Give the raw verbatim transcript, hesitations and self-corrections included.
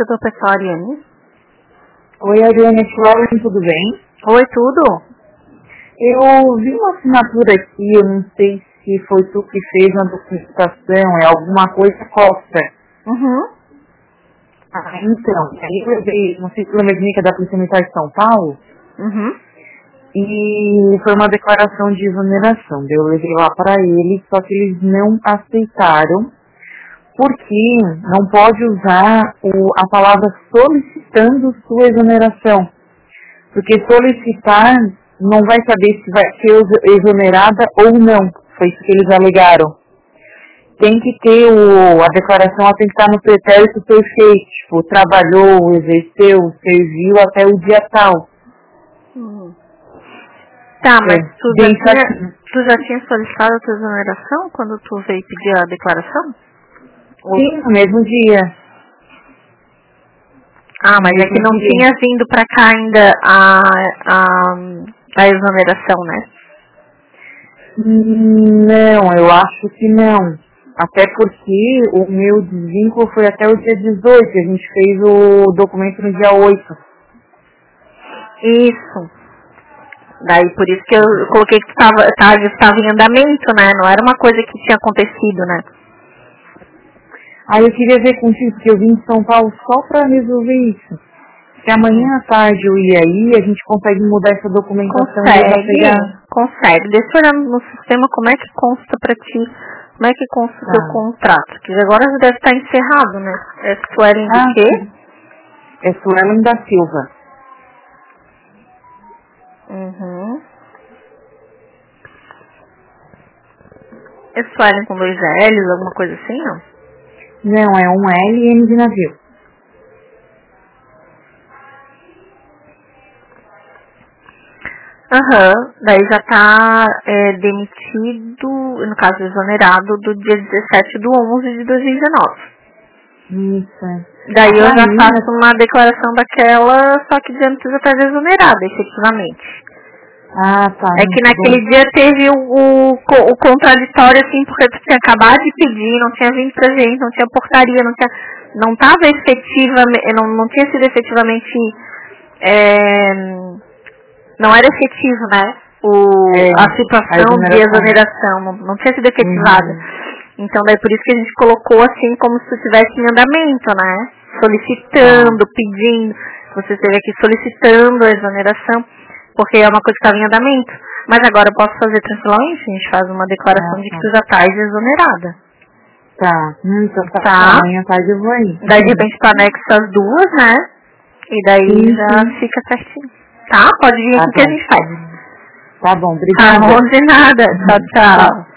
tudo, pessoal, Ariane. Oi, Ariane, Flávia, tudo bem? Oi, tudo? Eu vi uma assinatura aqui, eu não sei se foi tu que fez na documentação, é alguma coisa Costa. Uhum. Ah, então, aí eu levei, não sei se lembra de mim, que é da Polícia Militar de São Paulo, Uhum. e foi uma declaração de exoneração. Eu levei lá para eles, só que eles não aceitaram, porque não pode usar o, a palavra solicitando sua exoneração. Porque solicitar não vai saber se vai ser exonerada ou não. Foi isso que eles alegaram. Tem que ter o, a declaração, ela tem que estar no pretérito perfeito. Tipo, trabalhou, exerceu, serviu até o dia tal. Hum. Tá, mas É, tu, já bem tinha, certinho. tu já tinha solicitado a tua exoneração quando tu veio pedir a declaração? Sim, no mesmo dia. Ah, mas é que não tinha vindo pra cá ainda a, a, a exoneração, né? Não, eu acho que não. Até porque o meu desvínculo foi até o dia dezoito. A gente fez o documento no dia oito. Isso. Daí por isso que eu coloquei que estava tava, tava em andamento, né? Não era uma coisa que tinha acontecido, né? Aí eu queria ver contigo, porque eu vim de São Paulo só para resolver isso. Se amanhã à tarde eu ir aí, a gente consegue mudar essa documentação e já Consegue, pegar. consegue. Deixa eu olhar no sistema como é que consta pra ti, como é que consta o Tá. teu contrato. Que agora já deve estar encerrado, né? É Suelen Ah, do quê? é Suelen da Silva. Uhum. É Suelen com dois L's, alguma coisa assim, não? Não, é um L e M de navio. Aham, daí já tá é, demitido, no caso exonerado, do dia dezessete de onze de dois mil e dezenove. Isso. Daí eu já Aí, faço uma declaração daquela, só que dizendo que já está exonerada, efetivamente. Ah, tá. É que naquele bom. dia teve o, o, o contraditório, assim, porque tu tinha acabado de pedir, não tinha vindo pra gente, não tinha portaria, não tinha, não tava efetivamente, não, não tinha sido efetivamente, é, não era efetivo, né, o, É, a situação a de exoneração. exoneração, não, não tinha sido efetivada. Uhum. Então, daí por isso que a gente colocou assim, como se estivesse em andamento, né, solicitando, Ah. pedindo, você esteve aqui solicitando a exoneração, porque é uma coisa que estava em andamento. Mas agora eu posso fazer tranquilamente, a gente faz uma declaração Ah, de que tá. tu já estás exonerada. Tá. Hum, então tá. Tá? Amanhã à tarde eu vou aí. Daí de repente tu anexa as duas, né? E daí Sim, já sim. fica certinho. Tá? Pode vir Tá aqui que a bom. gente faz. Tá bom, Tá obrigada. bom, de nada. Tchau, tchau.